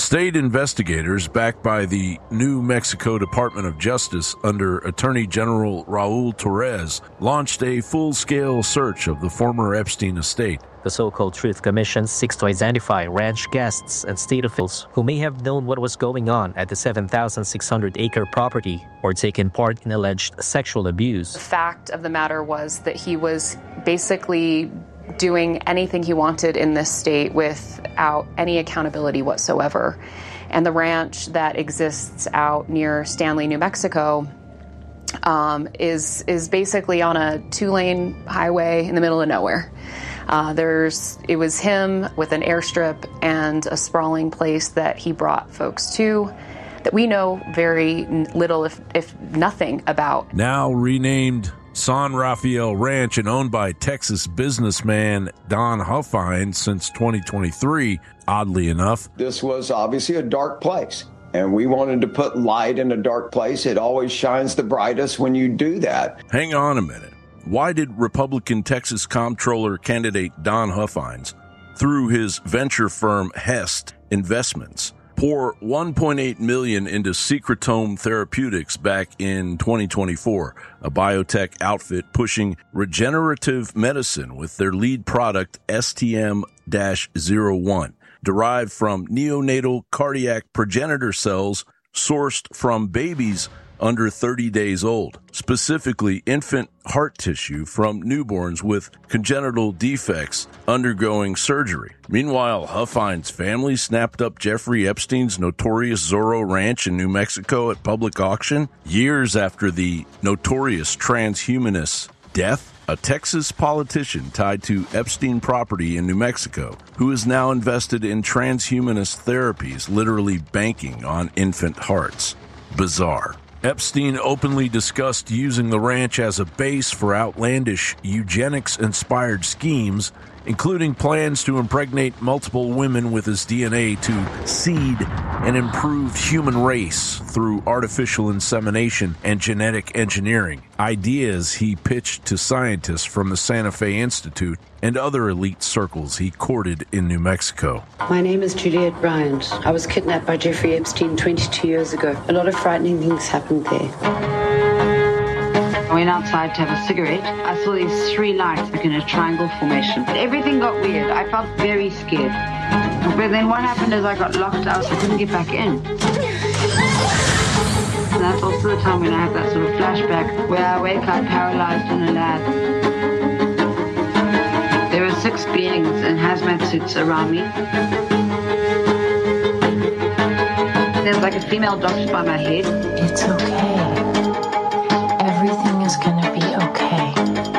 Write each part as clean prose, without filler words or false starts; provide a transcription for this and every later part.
State investigators, backed by the New Mexico Department of Justice under Attorney General Raul Torres, launched a full-scale search of the former Epstein estate. The so-called Truth Commission seeks to identify ranch guests and state officials who may have known what was going on at the 7,600-acre property or taken part in alleged sexual abuse. The fact of the matter was that he was basically doing anything he wanted in this state without any accountability whatsoever. And the ranch that exists out near Stanley, New Mexico, is basically on a 2-lane highway in the middle of nowhere. It was him with an airstrip and a sprawling place that he brought folks to that we know very little, if nothing, about. Now renamed San Rafael Ranch and owned by Texas businessman Don Huffines since 2023, oddly enough. This was obviously a dark place, and we wanted to put light in a dark place. It always shines the brightest when you do that. Hang on a minute. Why did Republican Texas Comptroller candidate Don Huffines, through his venture firm Hest Investments, pour $1.8 million into Secretome Therapeutics back in 2024, a biotech outfit pushing regenerative medicine with their lead product STM-01, derived from neonatal cardiac progenitor cells sourced from babies under 30 days old, specifically infant heart tissue from newborns with congenital defects undergoing surgery. Meanwhile, Huffines' family snapped up Jeffrey Epstein's notorious Zorro Ranch in New Mexico at public auction years after the notorious transhumanist's death. A Texas politician tied to Epstein property in New Mexico, who is now invested in transhumanist therapies, literally banking on infant hearts. Bizarre. Epstein openly discussed using the ranch as a base for outlandish eugenics-inspired schemes, including plans to impregnate multiple women with his DNA to seed an improved human race through artificial insemination and genetic engineering, ideas he pitched to scientists from the Santa Fe Institute and other elite circles he courted in New Mexico. My name is Juliet Bryant. I was kidnapped by Jeffrey Epstein 22 years ago. A lot of frightening things happened there. I went outside to have a cigarette. I saw these 3 lights like in a triangle formation. Everything got weird. I felt very scared. But then what happened is I got locked out, so I couldn't get back in. And that's also the time when I have that sort of flashback where I wake up paralyzed in a lab. There are 6 beings in hazmat suits around me. There's like a female doctor by my head. It's okay. Everything is going to be okay.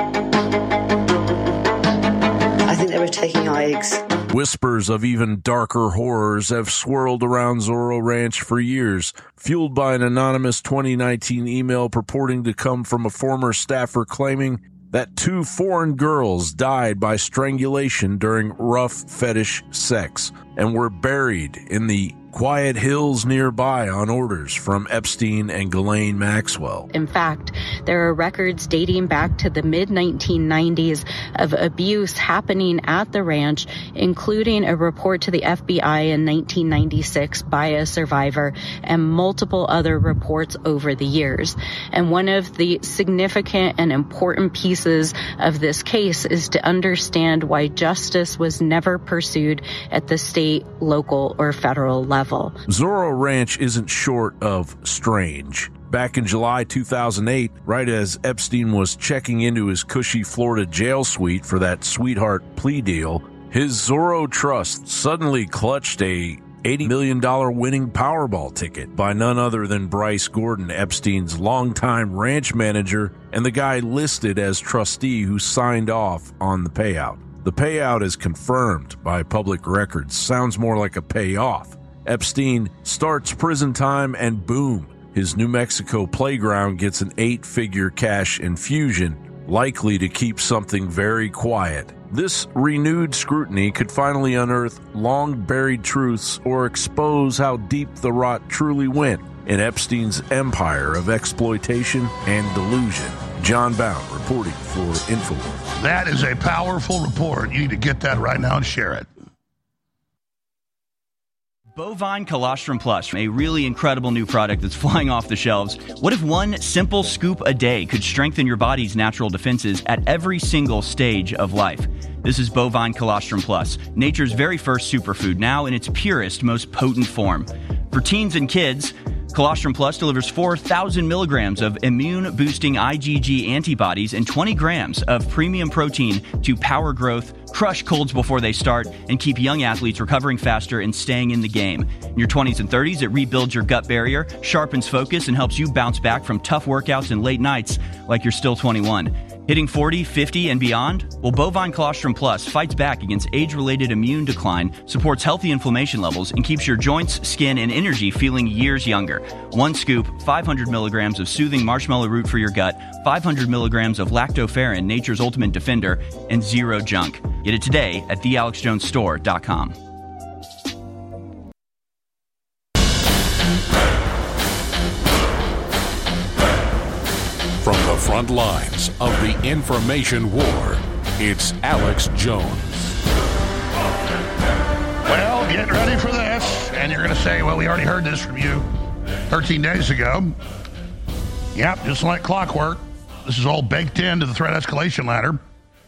I think they were taking our eggs. Whispers of even darker horrors have swirled around Zorro Ranch for years, fueled by an anonymous 2019 email purporting to come from a former staffer claiming that 2 foreign girls died by strangulation during rough fetish sex and were buried in the quiet hills nearby on orders from Epstein and Ghislaine Maxwell. In fact, there are records dating back to the mid-1990s of abuse happening at the ranch, including a report to the FBI in 1996 by a survivor and multiple other reports over the years. And one of the significant and important pieces of this case is to understand why justice was never pursued at the state, local, or federal level. Zorro Ranch isn't short of strange. Back in July 2008, right as Epstein was checking into his cushy Florida jail suite for that sweetheart plea deal, his Zorro Trust suddenly clutched a $80 million winning Powerball ticket by none other than Bryce Gordon, Epstein's longtime ranch manager and the guy listed as trustee who signed off on the payout. The payout is confirmed by public records. Sounds more like a payoff. Epstein starts prison time and boom, his New Mexico playground gets an 8-figure cash infusion, likely to keep something very quiet. This renewed scrutiny could finally unearth long-buried truths or expose how deep the rot truly went in Epstein's empire of exploitation and delusion. John Bound reporting for InfoWars. That is a powerful report. You need to get that right now and share it. Bovine Colostrum Plus, a really incredible new product that's flying off the shelves. What if one simple scoop a day could strengthen your body's natural defenses at every single stage of life? This is Bovine Colostrum Plus, nature's very first superfood, now in its purest, most potent form. For teens and kids, Colostrum Plus delivers 4,000 milligrams of immune-boosting IgG antibodies and 20 grams of premium protein to power growth, crush colds before they start, and keep young athletes recovering faster and staying in the game. In your 20s and 30s, it rebuilds your gut barrier, sharpens focus, and helps you bounce back from tough workouts and late nights like you're still 21. Hitting 40, 50, and beyond? Well, Bovine Colostrum Plus fights back against age-related immune decline, supports healthy inflammation levels, and keeps your joints, skin, and energy feeling years younger. One scoop, 500 milligrams of soothing marshmallow root for your gut, 500 milligrams of lactoferrin, nature's ultimate defender, and zero junk. Get it today at thealexjonesstore.com. From the front lines of the information war, it's Alex Jones. Well, get ready for this. And you're going to say, well, we already heard this from you 13 days ago. Yep, just like clockwork. This is all baked into the threat escalation ladder.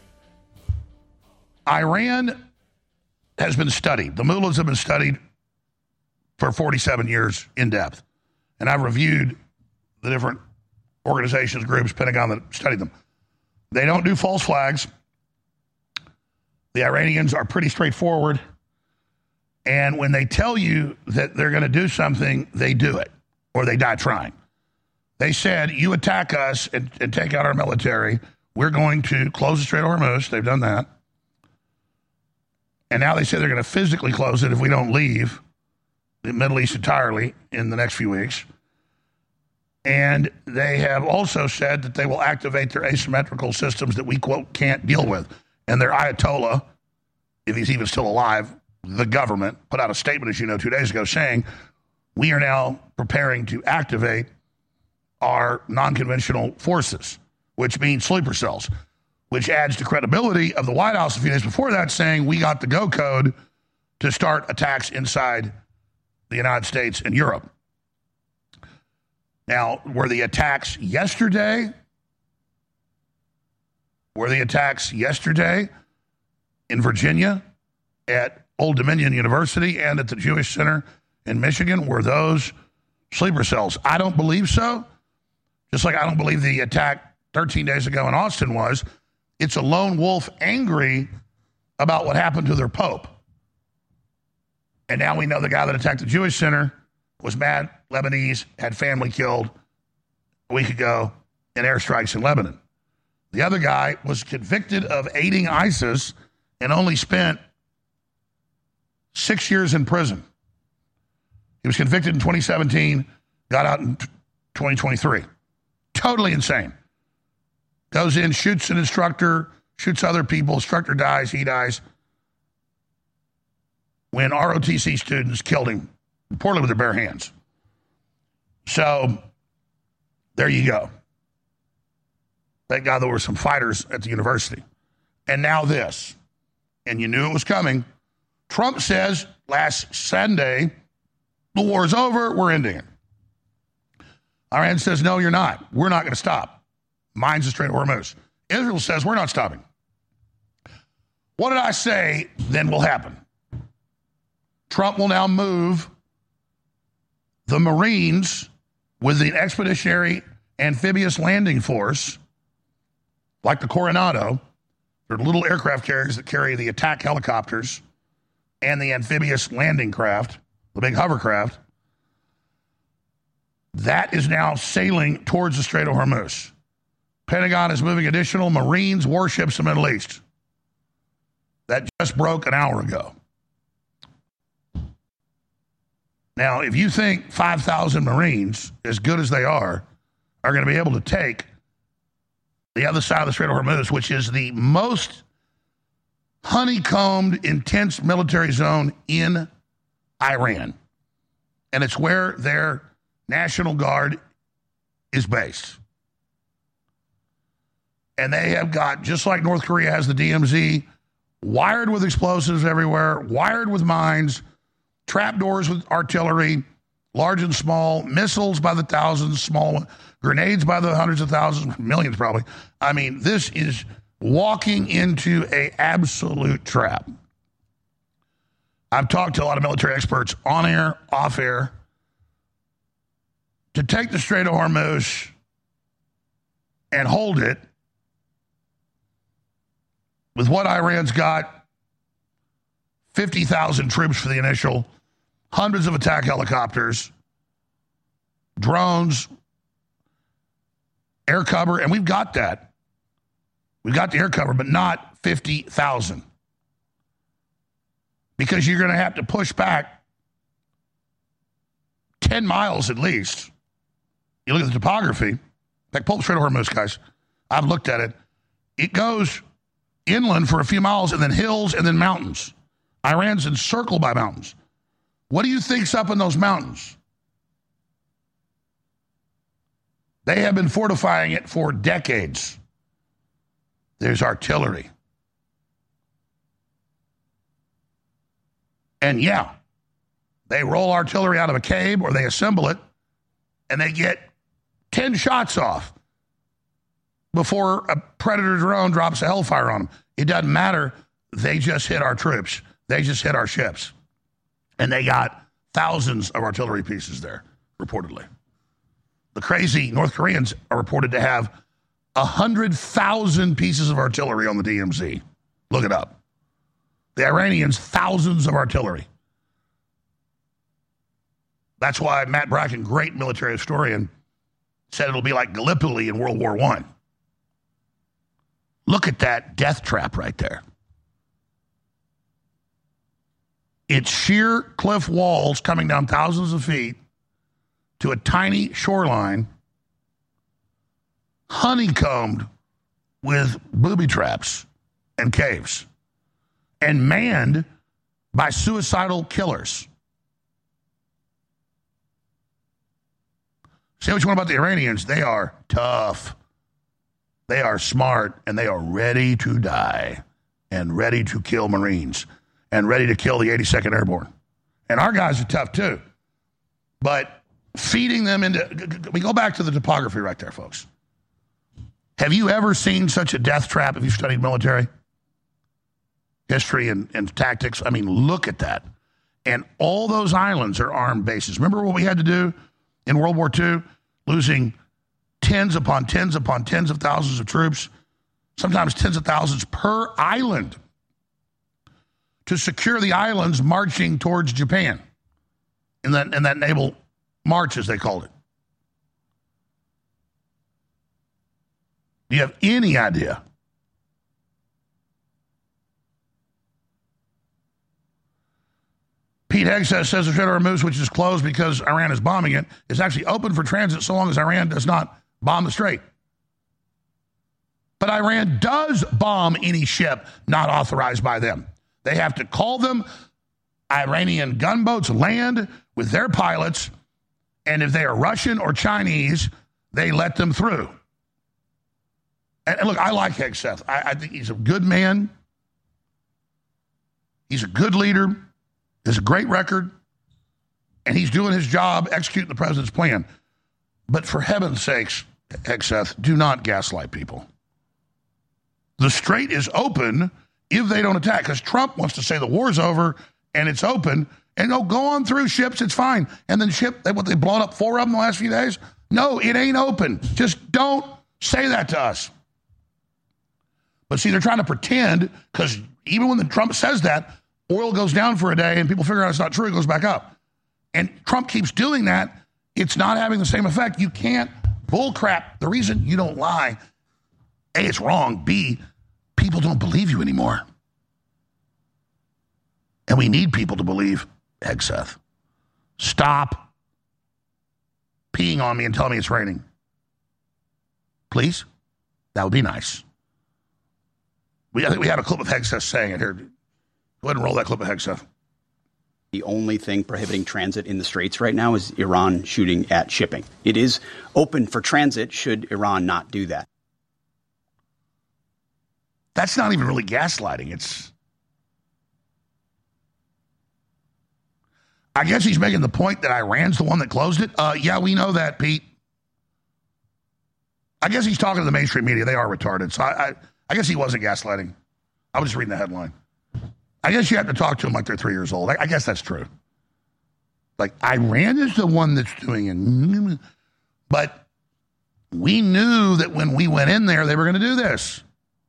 Iran has been studied. The mullahs have been studied for 47 years in depth. And I've reviewed the different organizations, groups, Pentagon that studied them. They don't do false flags. The Iranians are pretty straightforward. And when they tell you that they're going to do something, they do it, or they die trying. They said, you attack us and take out our military, we're going to close the Strait of Hormuz. They've done that. And now they say they're going to physically close it if we don't leave the Middle East entirely in the next few weeks. And they have also said that they will activate their asymmetrical systems that we, quote, can't deal with. And their Ayatollah, if he's even still alive, the government, put out a statement, as you know, 2 days ago saying, we are now preparing to activate our non-conventional forces, which means sleeper cells, which adds to credibility of the White House a few days before that saying we got the go code to start attacks inside the United States and Europe. Now, were the attacks yesterday? In Virginia at Old Dominion University and at the Jewish Center in Michigan? Were those sleeper cells? I don't believe so. Just like I don't believe the attack 13 days ago in Austin was. It's a lone wolf angry about what happened to their Pope. And now we know the guy that attacked the Jewish Center was mad, Lebanese, had family killed a week ago in airstrikes in Lebanon. The other guy was convicted of aiding ISIS and only spent 6 years in prison. He was convicted in 2017, got out in 2023. Totally insane. Goes in, shoots an instructor, shoots other people, instructor dies, he dies. When ROTC students killed him, reportedly with their bare hands. So, there you go. Thank God there were some fighters at the university. And now this. And you knew it was coming. Trump says last Sunday, the war's over, we're ending it. Iran says, no, you're not. We're not going to stop. Mine's the Strait of Hormuz. Israel says, we're not stopping. What did I say then will happen? Trump will now move the Marines with the Expeditionary Amphibious Landing Force, like the Coronado. They're little aircraft carriers that carry the attack helicopters and the amphibious landing craft, the big hovercraft. That is now sailing towards the Strait of Hormuz. Pentagon is moving additional Marines, warships in the Middle East. That just broke an hour ago. Now, if you think 5,000 Marines, as good as they are going to be able to take the other side of the Strait of Hormuz, which is the most honeycombed, intense military zone in Iran. And it's where their National Guard is based. And they have got, just like North Korea has the DMZ, wired with explosives everywhere, wired with mines, trapdoors with artillery, large and small, missiles by the thousands, small grenades by the hundreds of thousands, millions probably. I mean, this is walking into an absolute trap. I've talked to a lot of military experts on air, off air. To take the Strait of Hormuz and hold it with what Iran's got, 50,000 troops for the initial, hundreds of attack helicopters, drones, air cover, and we've got that. We've got the air cover, but not 50,000. Because you're going to have to push back 10 miles at least. You look at the topography. In fact, pull the Strait of Hormuz, guys. I've looked at it. It goes inland for a few miles and then hills and then mountains. Iran's encircled by mountains. What do you think's up in those mountains? They have been fortifying it for decades. There's artillery. And yeah, they roll artillery out of a cave or they assemble it and they get 10 shots off before a Predator drone drops a Hellfire on them. It doesn't matter. They just hit our troops. They just hit our ships. And they got thousands of artillery pieces there, reportedly. The crazy North Koreans are reported to have 100,000 pieces of artillery on the DMZ. Look it up. The Iranians, thousands of artillery. That's why Matt Bracken, great military historian, said it'll be like Gallipoli in World War I. Look at that death trap right there. It's sheer cliff walls coming down thousands of feet to a tiny shoreline, honeycombed with booby traps and caves, and manned by suicidal killers. Say what you want about the Iranians. They are tough. They are smart, and they are ready to die and ready to kill Marines and ready to kill the 82nd Airborne. And our guys are tough too. But feeding them into... We go back to the topography right there, folks. Have you ever seen such a death trap if you've studied military history and tactics? I mean, look at that. And all those islands are armed bases. Remember what we had to do in World War II? Losing tens upon tens upon tens of thousands of troops, sometimes tens of thousands per island, to secure the islands marching towards Japan in that naval march, as they called it. Do you have any idea? Pete Hegseth says the Strait of Hormuz, which is closed because Iran is bombing it, is actually open for transit so long as Iran does not bomb the strait. But Iran does bomb any ship not authorized by them. They have to call them. Iranian gunboats land with their pilots, and if they are Russian or Chinese, they let them through. And look, I like Hegseth. I think he's a good man. He's a good leader. He has a great record. And he's doing his job, executing the president's plan. But for heaven's sakes, Hegseth, do not gaslight people. The strait is open if they don't attack, because Trump wants to say the war's over and it's open, and go on through ships, it's fine. And then they've blown up 4 of them in the last few days? No, it ain't open. Just don't say that to us. But see, they're trying to pretend, because even when Trump says that, oil goes down for a day and people figure out it's not true, it goes back up. And Trump keeps doing that. It's not having the same effect. You can't bullcrap. The reason you don't lie, A, it's wrong. B, people don't believe you anymore. And we need people to believe Hegseth. Stop peeing on me and telling me it's raining. Please? That would be nice. I think we have a clip of Hegseth saying it here. Go ahead and roll that clip of Hegseth. The only thing prohibiting transit in the straits right now is Iran shooting at shipping. It is open for transit should Iran not do that. That's not even really gaslighting. I guess he's making the point that Iran's the one that closed it. Yeah, we know that, Pete. I guess he's talking to the mainstream media. They are retarded. So I guess he wasn't gaslighting. I was just reading the headline. I guess you have to talk to them like they're 3 years old. I guess that's true. Like, Iran is the one that's doing it. But we knew that when we went in there, they were going to do this.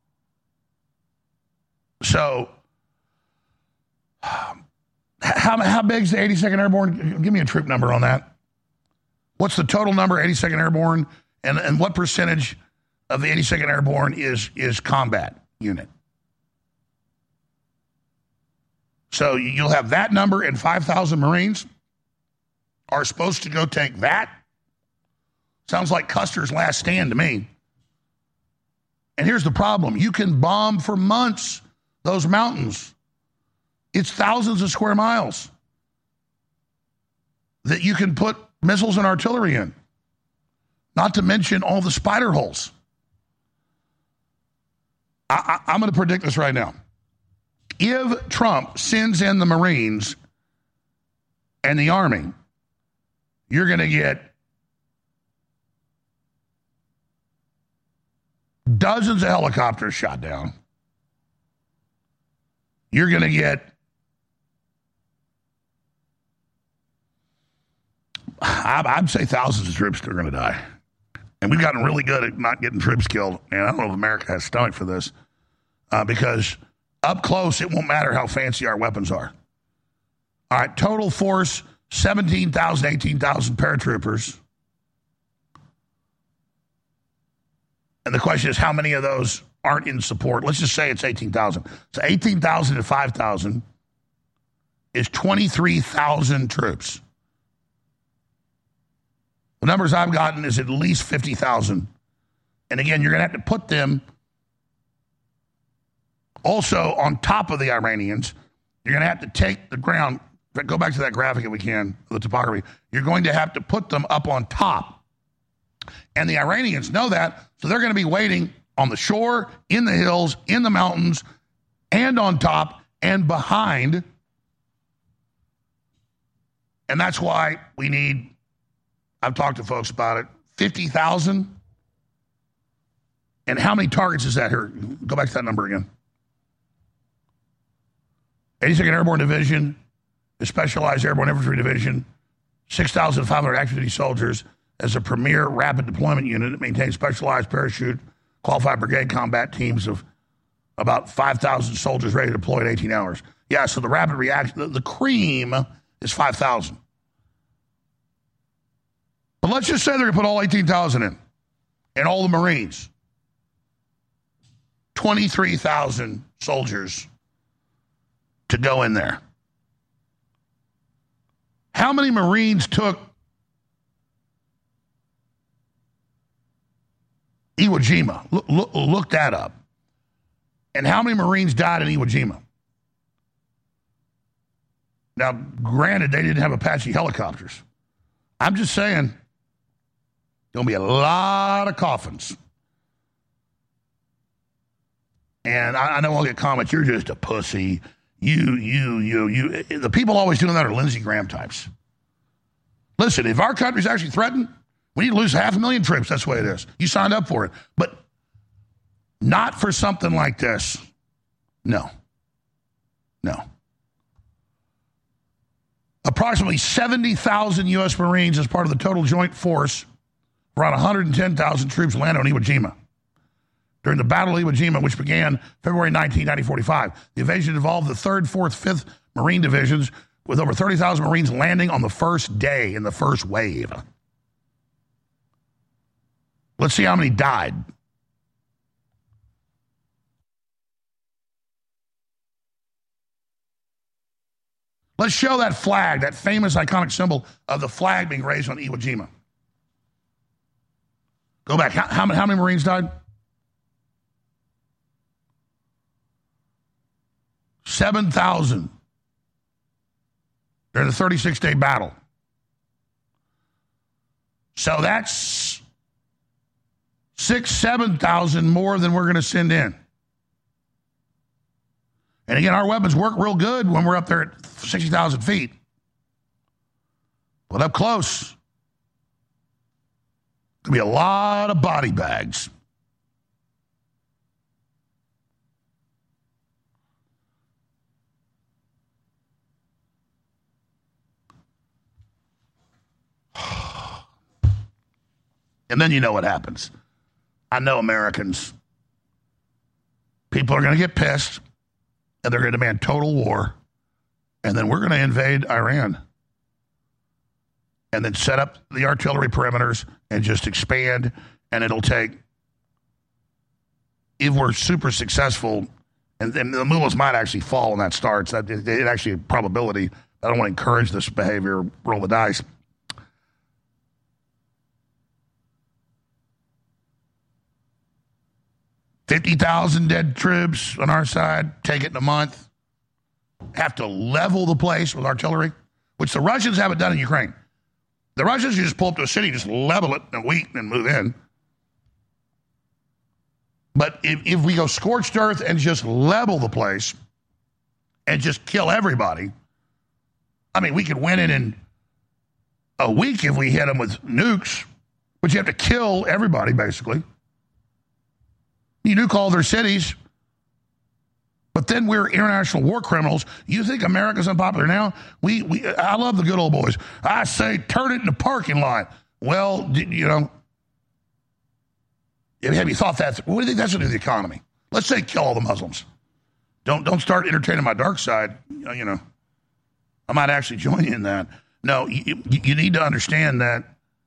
So, how big is the 82nd Airborne? Give me a troop number on that. What's the total number, 82nd Airborne? And what percentage of the 82nd Airborne is combat unit? So you'll have that number, and 5,000 Marines are supposed to go take that. Sounds like Custer's last stand to me. And here's the problem. You can bomb for months those mountains. It's thousands of square miles that you can put missiles and artillery in. Not to mention all the spider holes. I'm going to predict this right now. If Trump sends in the Marines and the Army, you're going to get dozens of helicopters shot down. You're going to get, I'd say thousands of troops are going to die. And we've gotten really good at not getting troops killed. And I don't know if America has stomach for this because up close, it won't matter how fancy our weapons are. All right, total force, 17,000, 18,000 paratroopers. And the question is, how many of those aren't in support? Let's just say it's 18,000. So 18,000 to 5,000 is 23,000 troops. The numbers I've gotten is at least 50,000. And again, you're going to have to put them also on top of the Iranians. You're going to have to take the ground. Go back to that graphic if we can, the topography. You're going to have to put them up on top. And the Iranians know that, so they're going to be waiting on the shore, in the hills, in the mountains, and on top and behind. And that's why we need, I've talked to folks about it, 50,000. And how many targets is that here? Go back to that number again. 82nd Airborne Division, the Specialized Airborne Infantry Division, 6,500 active duty soldiers as a premier rapid deployment unit. It maintains specialized parachute, qualified brigade combat teams of about 5,000 soldiers ready to deploy in 18 hours. Yeah, so the rapid reaction, the cream is 5,000. But let's just say they're going to put all 18,000 in, and all the Marines. 23,000 soldiers to go in there. How many Marines took Iwo Jima? Look that up. And how many Marines died in Iwo Jima? Now, granted, they didn't have Apache helicopters. I'm just saying, there'll be a lot of coffins. And I know I'll get comments, you're just a pussy. You. The people always doing that are Lindsey Graham types. Listen, if our country's actually threatened, we need to lose 500,000 troops. That's the way it is. You signed up for it. But not for something like this. No. Approximately 70,000 U.S. Marines as part of the total joint force. Around 110,000 troops landed on Iwo Jima during the Battle of Iwo Jima, which began February 19, 1945. The invasion involved the 3rd, 4th, 5th Marine Divisions, with over 30,000 Marines landing on the first day in the first wave. Let's see how many died. Let's show that flag, that famous iconic symbol of the flag being raised on Iwo Jima. Go back. How many Marines died? 7,000 during the 36-day battle. So that's 7,000 more than we're going to send in. And again, our weapons work real good when we're up there at 60,000 feet. But up close, could be a lot of body bags. And then you know what happens. I know Americans. People are going to get pissed, and they're going to demand total war, and then we're going to invade Iran, and then set up the artillery perimeters and just expand, and it'll take, if we're super successful, and the mullahs might actually fall when that starts. It actually a probability. I don't want to encourage this behavior, roll the dice. $50,000 dead troops on our side, take it in a month. Have to level the place with artillery, which the Russians haven't done in Ukraine. The Russians just pull up to a city, just level it in a week and move in. But if we go scorched earth and just level the place and just kill everybody, I mean, we could win it in a week if we hit them with nukes, but you have to kill everybody, basically. You nuke all their cities, but then we're international war criminals. You think America's unpopular now? I love the good old boys. I say turn it in the parking lot. Well, you know, have you thought that? What do you think that's going to do to the economy? Let's say kill all the Muslims. Don't start entertaining my dark side. You know, I might actually join you in that. No, you need to understand that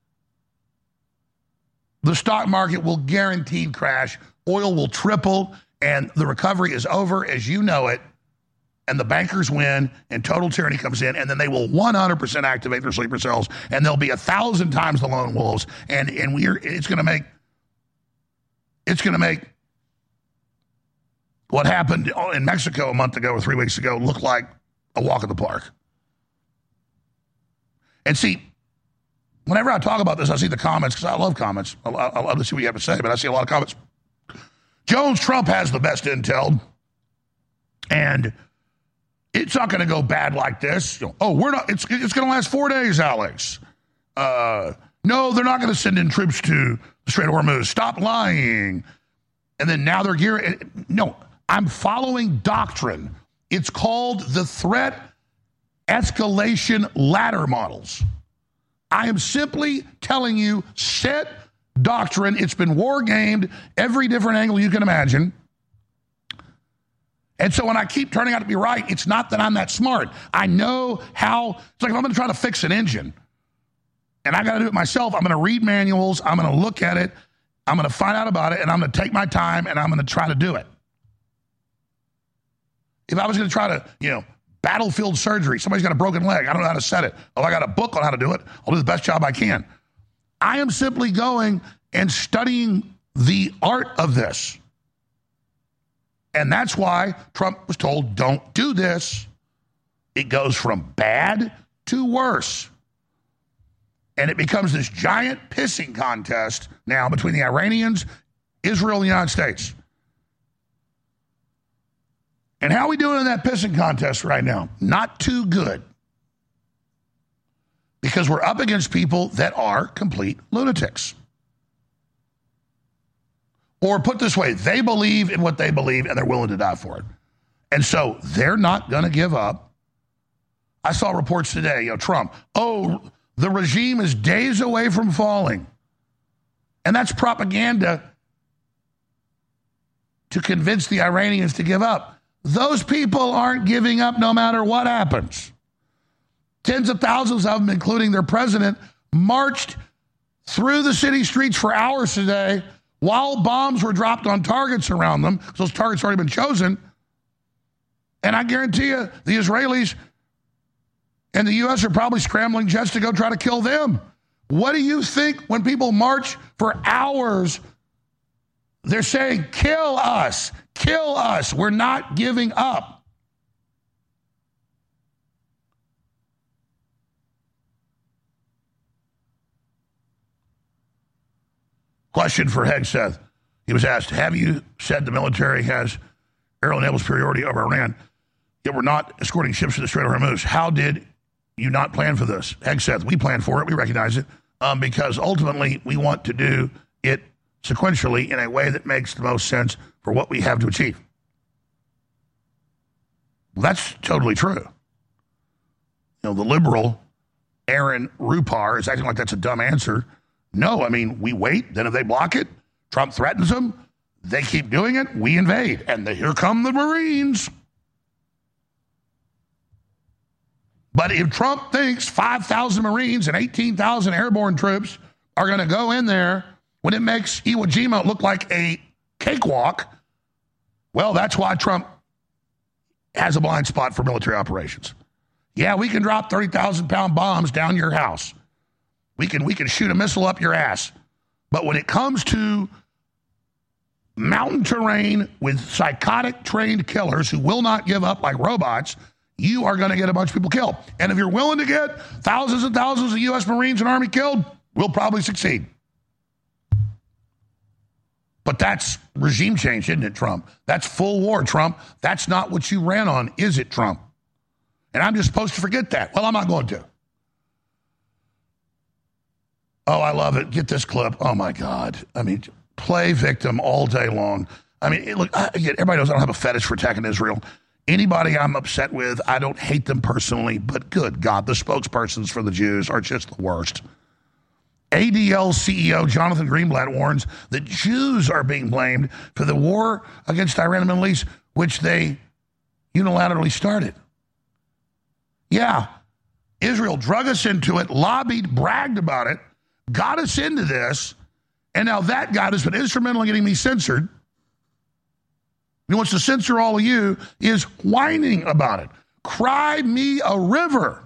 the stock market will guaranteed crash. Oil will triple, and the recovery is over as you know it, and the bankers win, and total tyranny comes in, and then they will 100% activate their sleeper cells, and they'll be 1,000 times the lone wolves, and it's going to make what happened in Mexico a month ago or 3 weeks ago look like a walk in the park. And see, whenever I talk about this, I see the comments, because I love comments. I love to see what you have to say, but I see a lot of comments. Jones Trump has the best intel, and it's not going to go bad like this. Oh, we're not. It's going to last 4 days, Alex. No, they're not going to send in troops to the Strait of Hormuz. Stop lying. And then now they're gearing. No, I'm following doctrine. It's called the threat escalation ladder models. I am simply telling you, set doctrine. It's been war gamed every different angle you can imagine. And so when I keep turning out to be right, it's not that I'm that smart. I know how. It's like if I'm going to try to fix an engine and I got to do it myself, I'm going to read manuals, I'm going to look at it, I'm going to find out about it, and I'm going to take my time and I'm going to try to do it. If I was going to try to, battlefield surgery, somebody's got a broken leg, I don't know how to set it. Oh, I got a book on how to do it. I'll do the best job I can. I am simply going and studying the art of this. And that's why Trump was told, don't do this. It goes from bad to worse. And it becomes this giant pissing contest now between the Iranians, Israel, and the United States. And how are we doing in that pissing contest right now? Not too good. Because we're up against people that are complete lunatics. Or put this way, they believe in what they believe and they're willing to die for it. And so they're not going to give up. I saw reports today, Trump, the regime is days away from falling. And that's propaganda to convince the Iranians to give up. Those people aren't giving up no matter what happens. Tens of thousands of them, including their president, marched through the city streets for hours today while bombs were dropped on targets around them. Those targets have already been chosen. And I guarantee you, the Israelis and the U.S. are probably scrambling jets to go try to kill them. What do you think when people march for hours? They're saying, kill us, kill us. We're not giving up. Question for Hegseth. He was asked, have you said the military has aerial naval superiority over Iran, yet we're not escorting ships to the Strait of Hormuz? How did you not plan for this? Hegseth, we plan for it. We recognize it because ultimately we want to do it sequentially in a way that makes the most sense for what we have to achieve. Well, that's totally true. The liberal Aaron Rupar is acting like that's a dumb answer. No, I mean, we wait. Then if they block it, Trump threatens them. They keep doing it. We invade. And here come the Marines. But if Trump thinks 5,000 Marines and 18,000 airborne troops are going to go in there when it makes Iwo Jima look like a cakewalk, well, that's why Trump has a blind spot for military operations. Yeah, we can drop 30,000-pound bombs down your house. We can shoot a missile up your ass. But when it comes to mountain terrain with psychotic trained killers who will not give up like robots, you are going to get a bunch of people killed. And if you're willing to get thousands and thousands of U.S. Marines and Army killed, we'll probably succeed. But that's regime change, isn't it, Trump? That's full war, Trump. That's not what you ran on, is it, Trump? And I'm just supposed to forget that. Well, I'm not going to. Oh, I love it. Get this clip. Oh, my God. I mean, play victim all day long. I mean, look, everybody knows I don't have a fetish for attacking Israel. Anybody I'm upset with, I don't hate them personally, but good God, the spokespersons for the Jews are just the worst. ADL CEO Jonathan Greenblatt warns that Jews are being blamed for the war against Iran and the Middle East, which they unilaterally started. Yeah, Israel drug us into it, lobbied, bragged about it, got us into this, and now that guy has been instrumental in getting me censored. He wants to censor all of you, is whining about it. Cry me a river.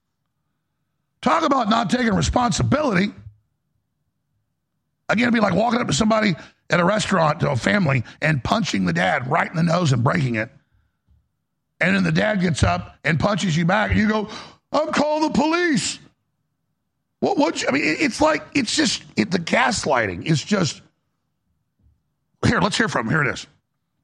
Talk about not taking responsibility. Again, it'd be like walking up to somebody at a restaurant, to a family, and punching the dad right in the nose and breaking it. And then the dad gets up and punches you back, and you go, I'm calling the police. I mean, it's like, the gaslighting is just, here, let's hear from him. Here it is.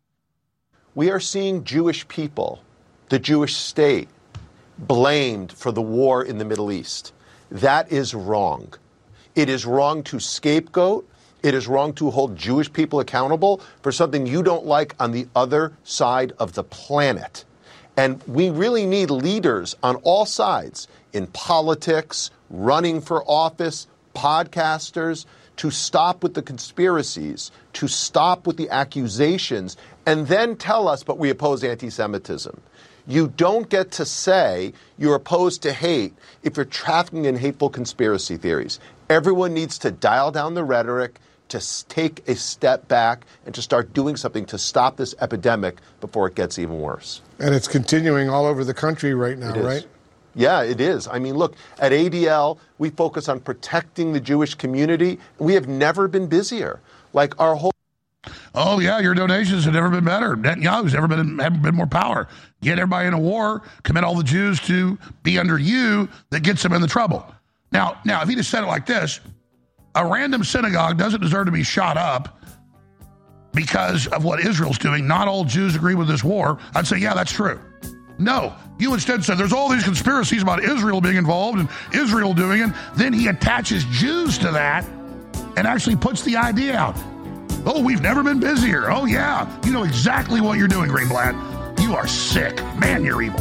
We are seeing Jewish people, the Jewish state, blamed for the war in the Middle East. That is wrong. It is wrong to scapegoat. It is wrong to hold Jewish people accountable for something you don't like on the other side of the planet. And we really need leaders on all sides, in politics, running for office, podcasters, to stop with the conspiracies, to stop with the accusations, and then tell us, but we oppose anti-Semitism. You don't get to say you're opposed to hate if you're trafficking in hateful conspiracy theories. Everyone needs to dial down the rhetoric, to take a step back, and to start doing something to stop this epidemic before it gets even worse. And it's continuing all over the country right now, right? Yeah, it is. I mean, look, at ADL, we focus on protecting the Jewish community. We have never been busier. Like our whole... Oh, yeah, your donations have never been better. Netanyahu's never been more power. Get everybody in a war, commit all the Jews to be under you, that gets them in the trouble. Now, if he just said it like this, a random synagogue doesn't deserve to be shot up because of what Israel's doing. Not all Jews agree with this war. I'd say, yeah, that's true. No, you instead said there's all these conspiracies about Israel being involved and Israel doing it. Then he attaches Jews to that and actually puts the idea out. Oh, we've never been busier. Oh, yeah. You know exactly what you're doing, Greenblatt. You are sick. Man, you're evil.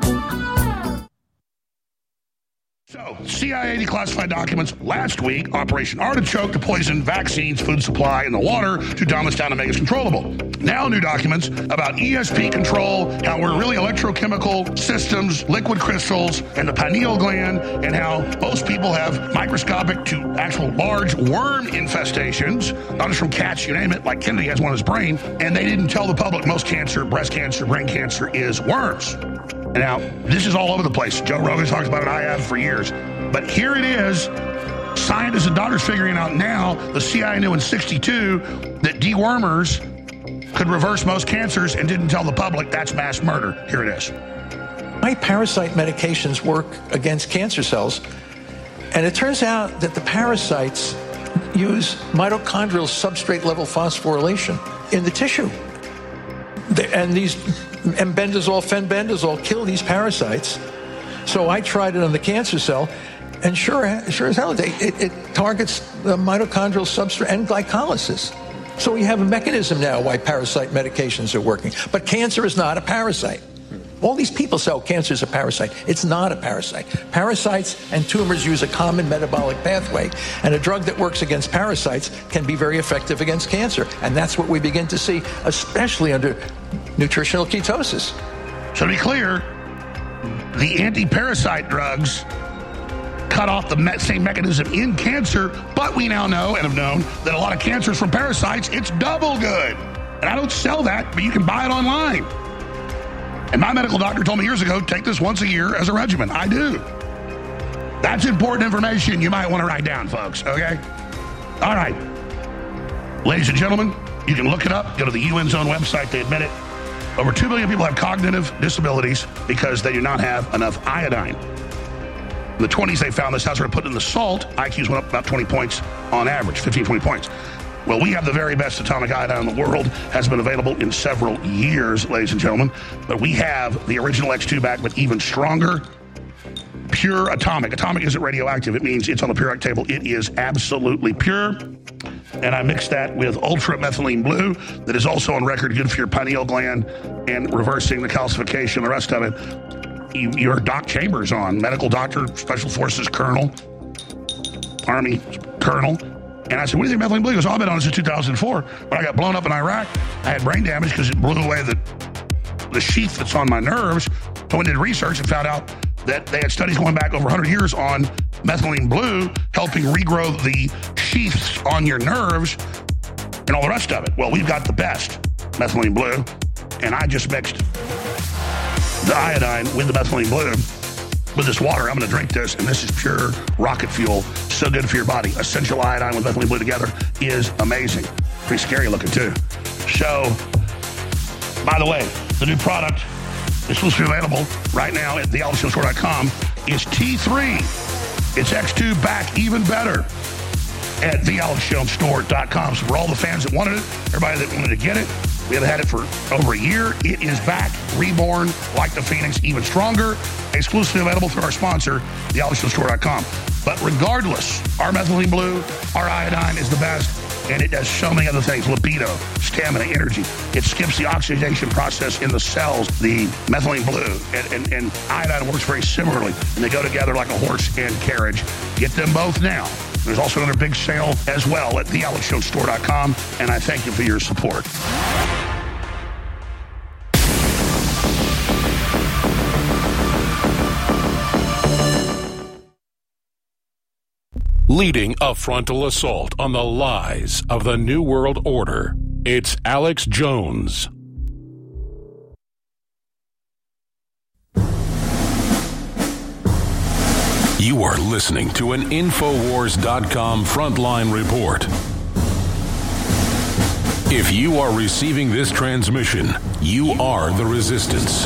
So, CIA declassified documents last week, Operation Artichoke to poison vaccines, food supply, and the water to dumb us down and make us controllable. Now new documents about ESP control, how we're really electrochemical systems, liquid crystals, and the pineal gland, and how most people have microscopic to actual large worm infestations, not just from cats, you name it, like Kennedy has one in his brain, and they didn't tell the public most cancer, breast cancer, brain cancer is worms. Now, this is all over the place. Joe Rogan talks about it, I have for years. But here it is. Scientists and doctors figuring out now, the CIA knew in 1962 that dewormers could reverse most cancers and didn't tell the public. That's mass murder. Here it is. My parasite medications work against cancer cells, and it turns out that the parasites use mitochondrial substrate level phosphorylation in the tissue. And these mbendazole, fenbendazole kill these parasites. So I tried it on the cancer cell, and sure as hell, it targets the mitochondrial substrate and glycolysis. So we have a mechanism now why parasite medications are working. But cancer is not a parasite. All these people say, oh, cancer is a parasite. It's not a parasite. Parasites and tumors use a common metabolic pathway, and a drug that works against parasites can be very effective against cancer. And that's what we begin to see, especially under nutritional ketosis. So to be clear, the anti-parasite drugs cut off the same mechanism in cancer, but we now know and have known that a lot of cancers from parasites, it's double good. And I don't sell that, but you can buy it online. And my medical doctor told me years ago, take this once a year as a regimen. I do. That's important information you might want to write down, folks, okay? All right. Ladies and gentlemen, you can look it up. Go to the UN's own website. They admit it. Over 2 million people have cognitive disabilities because they do not have enough iodine. In the 20s, they found this. How started putting in the salt, IQs went up about 20 points on average, 15, 20 points. Well, we have the very best atomic iodine in the world. Has been available in several years, ladies and gentlemen. But we have the original X2 back, but even stronger. Pure atomic. Atomic isn't radioactive. It means it's on the periodic table. It is absolutely pure. And I mixed that with Ultra Methylene Blue that is also on record good for your pineal gland and reversing the calcification, the rest of it. Your Doc Chambers on, medical doctor, Special Forces Colonel, Army Colonel. And I said, what do you think methylene blue? He goes, oh, I've been on it since 2004. When I got blown up in Iraq, I had brain damage because it blew away the sheath that's on my nerves. So we did research and found out that they had studies going back over 100 years on methylene blue, helping regrow the sheaths on your nerves and all the rest of it. Well, we've got the best methylene blue, and I just mixed the iodine with the methylene blue with this water. I'm going to drink this, and this is pure rocket fuel. So good for your body. Essential iodine with methylene blue together is amazing. Pretty scary looking, too. So, by the way, the new product is supposed to be available right now at thealexjonesstore.com is T3. It's X2 back even better at thealexjonesstore.com. So for all the fans that wanted it, everybody that wanted to get it, we have had it for over a year. It is back, reborn, like the Phoenix, even stronger. Exclusively available through our sponsor, thealexjonesstore.com. But regardless, our methylene blue, our iodine is the best, and it does so many other things. Libido, stamina, energy. It skips the oxidation process in the cells, the methylene blue. And iodine works very similarly, and they go together like a horse and carriage. Get them both now. There's also another big sale as well at thealexjonesstore.com, and I thank you for your support. Leading a frontal assault on the lies of the New World Order, it's Alex Jones. You are listening to an Infowars.com frontline report. If you are receiving this transmission, you are the resistance.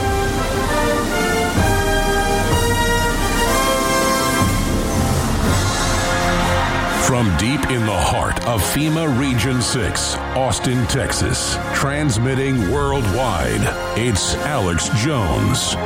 From deep in the heart of FEMA Region 6, Austin, Texas, transmitting worldwide, it's Alex Jones.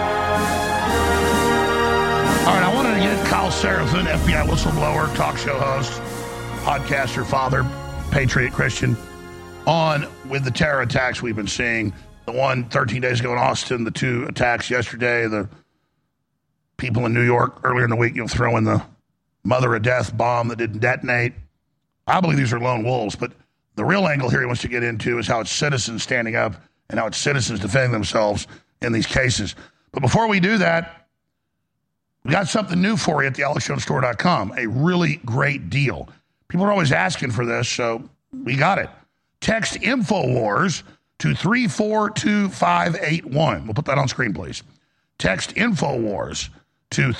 All right, I wanted to get Kyle Seraphin, FBI whistleblower, talk show host, podcaster, father, patriot Christian, on with the terror attacks we've been seeing. The one 13 days ago in Austin, the two attacks yesterday, the people in New York earlier in the week, throwing the mother of death bomb that didn't detonate. I believe these are lone wolves, but the real angle here he wants to get into is how it's citizens standing up and how it's citizens defending themselves in these cases. But before we do that, we got something new for you at thealexjonesstore.com, a really great deal. People are always asking for this, so we got it. Text InfoWars to 342581. We'll put that on screen, please. Text InfoWars to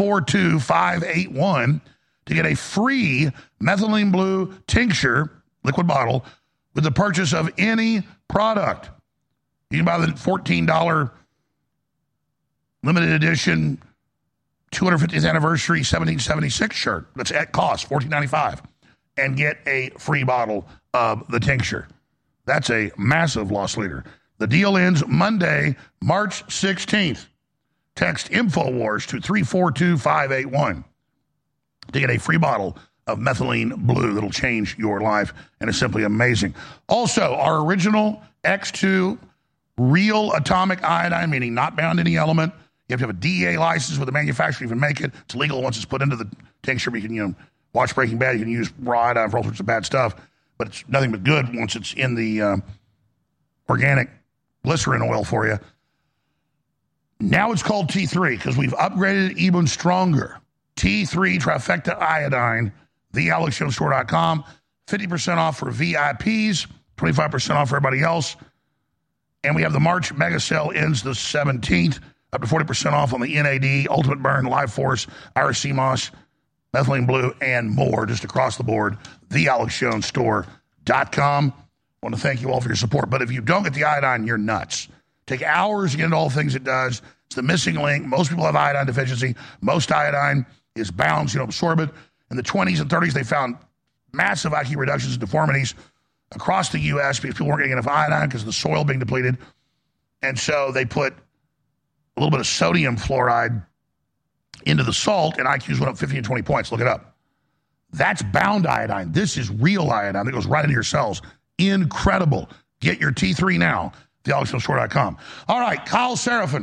342581 to get a free methylene blue tincture, liquid bottle, with the purchase of any product. You can buy the $14 limited edition 250th anniversary 1776 shirt that's at cost, $14.95, and get a free bottle of the tincture. That's a massive loss leader. The deal ends Monday, March 16th. Text InfoWars to 342581 to get a free bottle of methylene blue that'll change your life and is simply amazing. Also, our original X2 real atomic iodine, meaning not bound to any element. You have to have a DEA license with the manufacturer to even make it. It's legal once it's put into the tincture. You can, watch Breaking Bad. You can use raw iodine for all sorts of bad stuff, but it's nothing but good once it's in the organic glycerin oil for you. Now it's called T3 because we've upgraded it even stronger. T3 Trifecta Iodine, thealexjonestore.com. 50% off for VIPs, 25% off for everybody else. And we have the March mega sale ends the 17th, up to 40% off on the NAD, Ultimate Burn, Life Force, Iris CMOS, Methylene Blue, and more, just across the board. thealexjonestore.com. I want to thank you all for your support. But if you don't get the iodine, you're nuts. Take hours to get into all the things it does. It's the missing link. Most people have iodine deficiency. Most iodine is bound, so you don't absorb it. In the 20s and 30s, they found massive IQ reductions and deformities across the U.S. because people weren't getting enough iodine because of the soil being depleted. And so they put a little bit of sodium fluoride into the salt, and IQs went up 15 and 20 points. Look it up. That's bound iodine. This is real iodine that goes right into your cells. Incredible. Get your T3 now. TheAlexJonesStore.com. All right, Kyle Seraphin.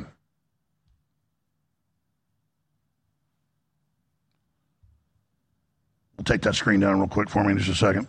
We'll take that screen down real quick for me in just a second.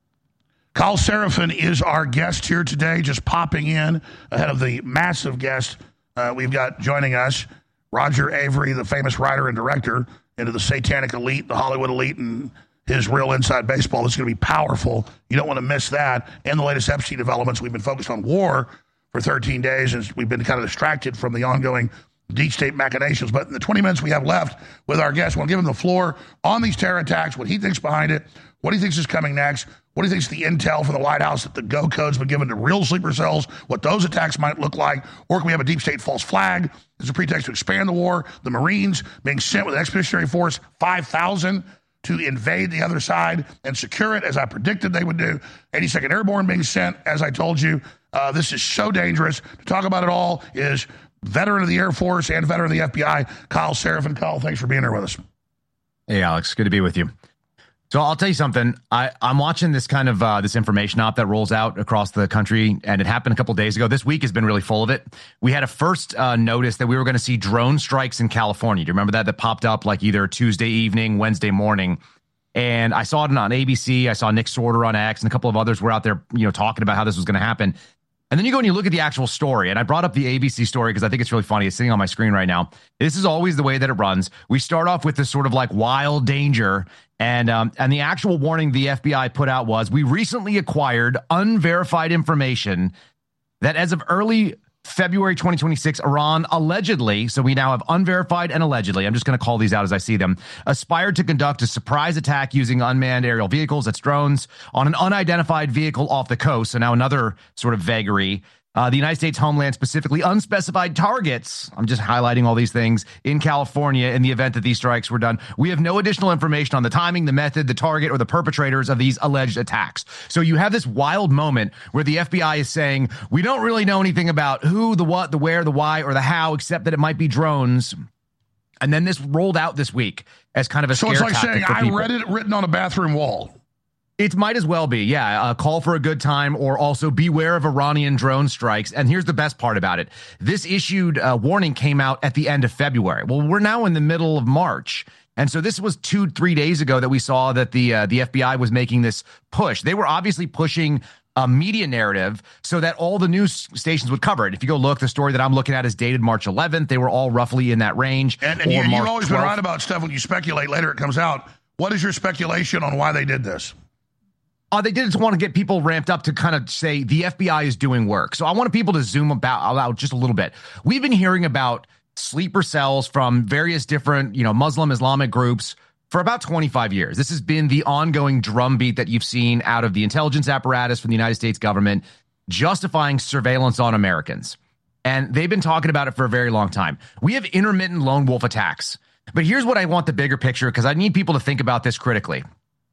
Kyle Seraphin is our guest here today, just popping in ahead of the massive guest we've got joining us, Roger Avery, the famous writer and director, into the satanic elite, the Hollywood elite, and his real inside baseball. This is going to be powerful. You don't want to miss that. And the latest Epstein developments. We've been focused on war for 13 days, and we've been kind of distracted from the ongoing deep state machinations. But in the 20 minutes we have left with our guest, we'll give him the floor on these terror attacks, what he thinks behind it, what he thinks is coming next, what he thinks the intel from the White House that the go code's been given to real sleeper cells, what those attacks might look like, or can we have a deep state false flag as a pretext to expand the war, the Marines being sent with an expeditionary force, 5,000, to invade the other side and secure it, as I predicted they would do. 82nd Airborne being sent, as I told you. This is so dangerous. To talk about it all is veteran of the Air Force and veteran of the FBI, Kyle Seraphin. Kyle, thanks for being here with us. Hey, Alex. Good to be with you. So I'll tell you something. I'm watching this kind of this information op that rolls out across the country, and it happened a couple of days ago. This week has been really full of it. We had a first notice that we were going to see drone strikes in California. Do you remember that? That popped up like either Tuesday evening, Wednesday morning. And I saw it on ABC. I saw Nick Sorter on X, and a couple of others were out there, talking about how this was going to happen. And then you go and you look at the actual story. And I brought up the ABC story because I think it's really funny. It's sitting on my screen right now. This is always the way that it runs. We start off with this sort of like wild danger. And the actual warning the FBI put out was, we recently acquired unverified information that as of early February 2026, Iran allegedly, so we now have unverified and allegedly, I'm just going to call these out as I see them, aspired to conduct a surprise attack using unmanned aerial vehicles, that's drones, on an unidentified vehicle off the coast. So now another sort of vagary. The United States homeland, specifically unspecified targets, I'm just highlighting all these things, in California in the event that these strikes were done. We have no additional information on the timing, the method, the target, or the perpetrators of these alleged attacks. So you have this wild moment where the FBI is saying, we don't really know anything about who, the what, the where, the why, or the how, except that it might be drones. And then this rolled out this week as kind of a scare tactic. So it's like saying, I read it written on a bathroom wall. It might as well be, yeah. Call for a good time, or also beware of Iranian drone strikes. And here's the best part about it. This issued warning came out at the end of February. Well, we're now in the middle of March. And so this was 2-3 days ago that we saw that the FBI was making this push. They were obviously pushing a media narrative so that all the news stations would cover it. If you go look, the story that I'm looking at is dated March 11th. They were all roughly in that range. And you've always been right about stuff when you speculate. Later it comes out. What is your speculation on why they did this? They did it to want to get people ramped up to kind of say the FBI is doing work. So I want people to zoom out just a little bit. We've been hearing about sleeper cells from various different, Muslim Islamic groups for about 25 years. This has been the ongoing drumbeat that you've seen out of the intelligence apparatus from the United States government, justifying surveillance on Americans. And they've been talking about it for a very long time. We have intermittent lone wolf attacks. But here's what I want the bigger picture, because I need people to think about this critically.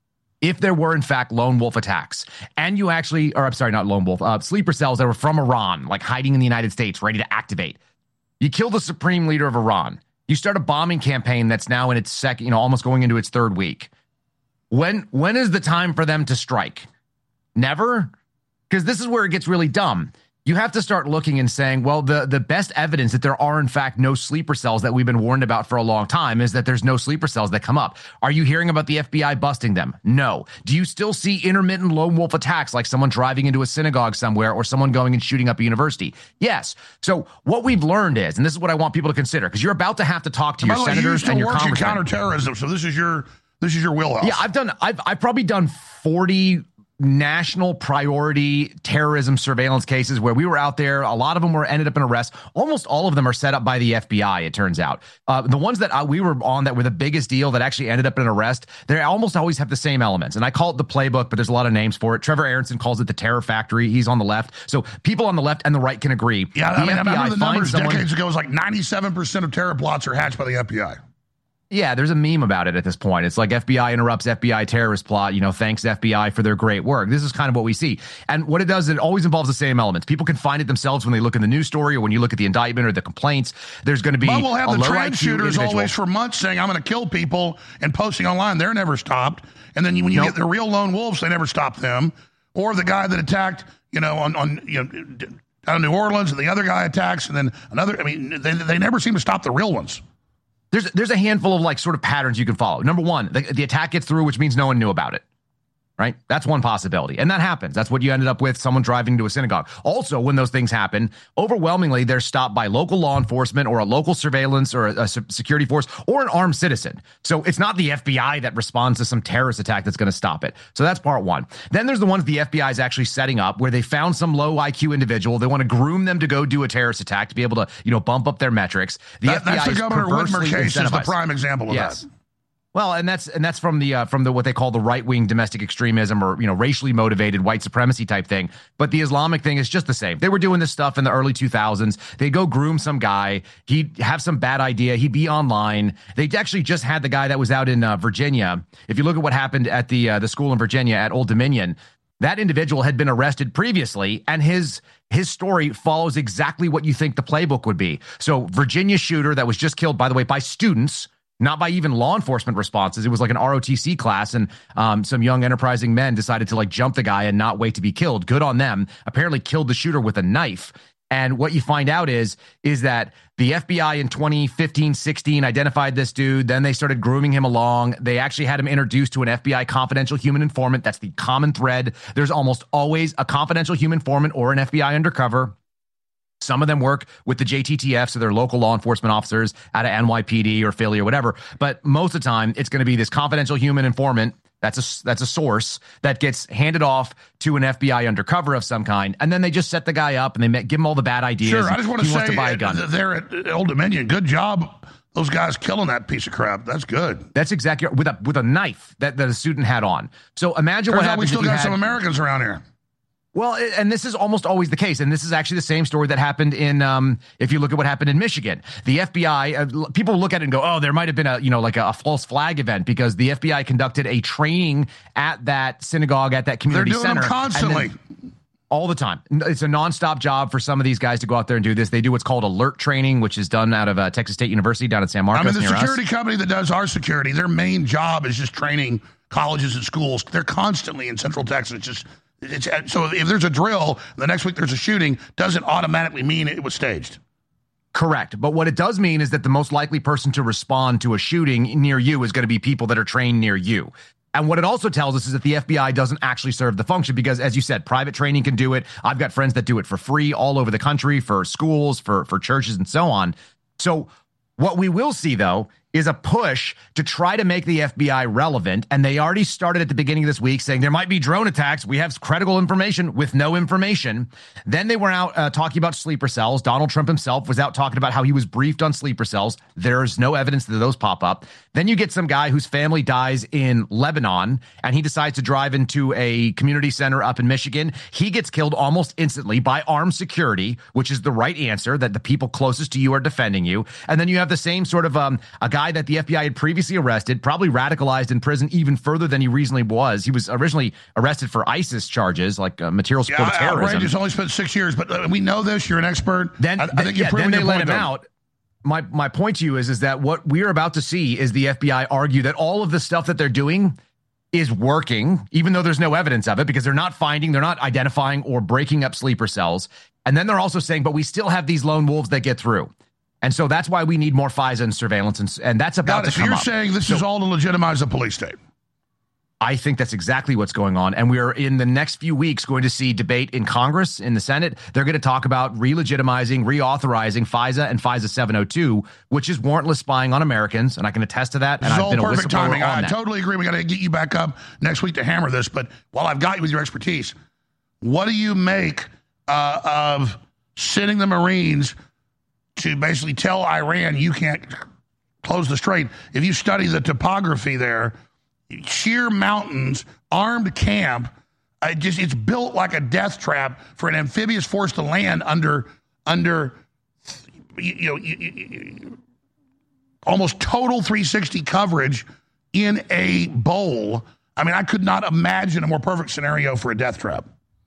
If there were, in fact, lone wolf attacks, and you actually, or I'm sorry, not lone wolf, sleeper cells that were from Iran, like hiding in the United States, ready to activate, You kill the supreme leader of Iran. You start a bombing campaign that's now in its second, almost going into its third week. When is the time for them to strike? Never? Because this is where it gets really dumb. You have to start looking and saying, well, the best evidence that there are, in fact, no sleeper cells that we've been warned about for a long time is that there's no sleeper cells that come up. Are you hearing about the FBI busting them? No. Do you still see intermittent lone wolf attacks like someone driving into a synagogue somewhere or someone going and shooting up a university? Yes. So what we've learned is, and this is what I want people to consider, because you're about to have to talk to your senators and your congressmen. Counterterrorism, so this is your wheelhouse. Yeah, I've probably done 40 national priority terrorism surveillance cases where we were out there. A lot of them ended up in arrests. Almost all of them are set up by the FBI, it turns out. The ones that we were on that were the biggest deal that actually ended up in an arrest, they almost always have the same elements. And I call it the playbook, but there's a lot of names for it. Trevor Aronson calls it the terror factory. He's on the left. So people on the left and the right can agree. Yeah, I remember the numbers decades ago. It was like 97% of terror plots are hatched by the FBI. Yeah, there's a meme about it at this point. It's like FBI interrupts FBI terrorist plot, thanks FBI for their great work. This is kind of what we see. And what it does, it always involves the same elements. People can find it themselves when they look in the news story or when you look at the indictment or the complaints. There's going to be but we'll have the trend shooters always for months saying, I'm going to kill people and posting online. They're never stopped. And then when you get the real lone wolves, they never stop them. Or the guy that attacked, down in New Orleans and the other guy attacks and then another. I mean, they never seem to stop the real ones. There's a handful of sort of patterns you can follow. Number one, the attack gets through, which means no one knew about it. Right? That's one possibility. And that happens. That's what you ended up with, someone driving to a synagogue. Also, when those things happen, overwhelmingly, they're stopped by local law enforcement or a local surveillance or a security force or an armed citizen. So it's not the FBI that responds to some terrorist attack that's going to stop it. So that's part one. Then there's the ones the FBI is actually setting up where they found some low IQ individual. They want to groom them to go do a terrorist attack to be able to, bump up their metrics. That's the Governor Whitmer case is the prime example of that. Well, and that's from the what they call the right-wing domestic extremism or racially motivated white supremacy type thing. But the Islamic thing is just the same. They were doing this stuff in the early 2000s. They go groom some guy. He'd have some bad idea. He'd be online. They actually just had the guy that was out in Virginia. If you look at what happened at the school in Virginia at Old Dominion, that individual had been arrested previously, and his story follows exactly what you think the playbook would be. So Virginia shooter that was just killed, by the way, by students. Not by even law enforcement responses. It was like an ROTC class, and some young enterprising men decided to jump the guy and not wait to be killed. Good on them. Apparently killed the shooter with a knife. And what you find out is that the FBI in 2015-16 identified this dude. Then they started grooming him along. They actually had him introduced to an FBI confidential human informant. That's the common thread. There's almost always a confidential human informant or an FBI undercover. Some of them work with the JTTF, so they're local law enforcement officers out of NYPD or Philly or whatever. But most of the time, it's going to be this confidential human informant. That's a source that gets handed off to an FBI undercover of some kind, and then they just set the guy up and they give him all the bad ideas. Sure, I just want to say, to buy a gun. They're at Old Dominion. Good job, those guys killing that piece of crap. That's good. That's exactly with a knife that a student had on. So imagine what happens. We still got some Americans around here. Well, and this is almost always the case. And this is actually the same story that happened in, if you look at what happened in Michigan, the FBI, people look at it and go, oh, there might have been a false flag event because the FBI conducted a training at that synagogue, at that community center. They're doing them constantly. All the time. It's a nonstop job for some of these guys to go out there and do this. They do what's called alert training, which is done out of Texas State University down in San Marcos. The security company that does our security, their main job is just training colleges and schools. They're constantly in Central Texas. So if there's a drill, the next week there's a shooting, doesn't automatically mean it was staged. Correct. But what it does mean is that the most likely person to respond to a shooting near you is going to be people that are trained near you. And what it also tells us is that the FBI doesn't actually serve the function because, as you said, private training can do it. I've got friends that do it for free all over the country, for schools, for churches, and so on. So what we will see, though, is a push to try to make the FBI relevant. And they already started at the beginning of this week saying there might be drone attacks. We have credible information with no information. Then they were out talking about sleeper cells. Donald Trump himself was out talking about how he was briefed on sleeper cells. There's no evidence that those pop up. Then you get some guy whose family dies in Lebanon, and he decides to drive into a community center up in Michigan. He gets killed almost instantly by armed security, which is the right answer, that the people closest to you are defending you. And then you have the same sort of a guy guy that the FBI had previously arrested, probably radicalized in prison even further than he reasonably was. He was originally arrested for ISIS charges, like material support of terrorism. Outrageous, only spent 6 years, but we know this. You're an expert. Then, I think you're proving then they your let point, him though. out. My point to you is that what we're about to see is the FBI argue that all of the stuff that they're doing is working, even though there's no evidence of it, because they're not identifying or breaking up sleeper cells. And then they're also saying, but we still have these lone wolves that get through. And so that's why we need more FISA and surveillance. And that's about to come you're up. saying this is all to legitimize the police state? I think that's exactly what's going on. And we are in the next few weeks going to see debate in Congress, in the Senate. They're going to talk about re-legitimizing, reauthorizing FISA and FISA 702, which is warrantless spying on Americans. And I can attest to that. This and is I've been all perfect a whistleblower timing. on I that. totally agree. We got to get you back up next week to hammer this. But while I've got you with your expertise, what do you make of sending the Marines to basically tell Iran you can't close the strait? If you study the topography there, sheer mountains, armed camp, it's built like a death trap for an amphibious force to land under almost total 360 coverage in a bowl. I mean, I could not imagine a more perfect scenario for a death trap.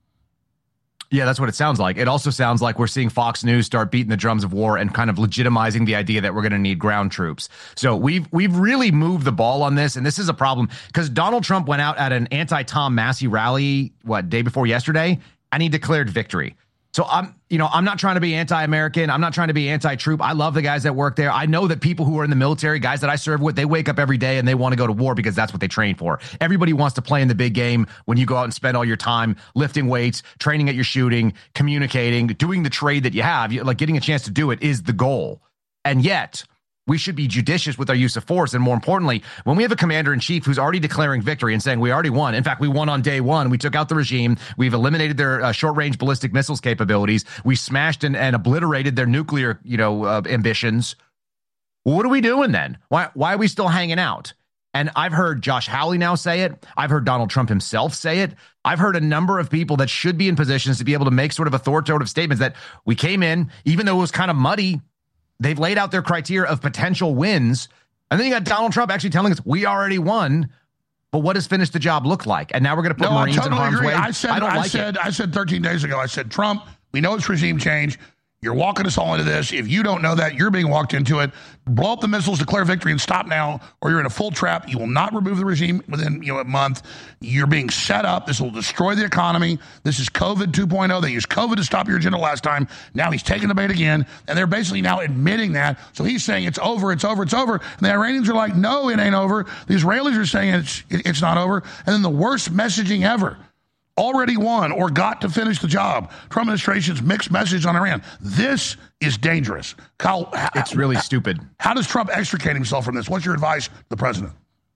Yeah, that's what it sounds like. It also sounds like we're seeing Fox News start beating the drums of war and kind of legitimizing the idea that we're going to need ground troops. So we've really moved the ball on this, and this is a problem because Donald Trump went out at an anti-Tom Massey rally, day before yesterday, and he declared victory. So I'm not trying to be anti-American. I'm not trying to be anti-troop. I love the guys that work there. I know that people who are in the military, guys that I serve with, they wake up every day and they want to go to war because that's what they train for. Everybody wants to play in the big game when you go out and spend all your time lifting weights, training at your shooting, communicating, doing the trade that you have. Like getting a chance to do it is the goal. And yet we should be judicious with our use of force. And more importantly, when we have a commander-in-chief who's already declaring victory and saying we already won. In fact, we won on day one. We took out the regime. We've eliminated their short-range ballistic missiles capabilities. We smashed and obliterated their nuclear, ambitions. Well, what are we doing then? Why are we still hanging out? And I've heard Josh Hawley now say it. I've heard Donald Trump himself say it. I've heard a number of people that should be in positions to be able to make sort of authoritative statements that we came in, even though it was kind of muddy, they've laid out their criteria of potential wins. And then you got Donald Trump actually telling us we already won. But what does finish the job look like? And now we're going to put Marines in harm's way. I said 13 days ago, I said, Trump, we know it's regime change. You're walking us all into this. If you don't know that, you're being walked into it. Blow up the missiles, declare victory, and stop now, or you're in a full trap. You will not remove the regime within a month. You're being set up. This will destroy the economy. This is COVID 2.0. They used COVID to stop your agenda last time. Now he's taking the bait again, and they're basically now admitting that. So he's saying it's over, it's over, it's over. And the Iranians are like, no, it ain't over. The Israelis are saying it's not over. And then the worst messaging ever. Already won or got to finish the job. Trump administration's mixed message on Iran. This is dangerous. Kyle, it's really stupid. How does Trump extricate himself from this? What's your advice to the president?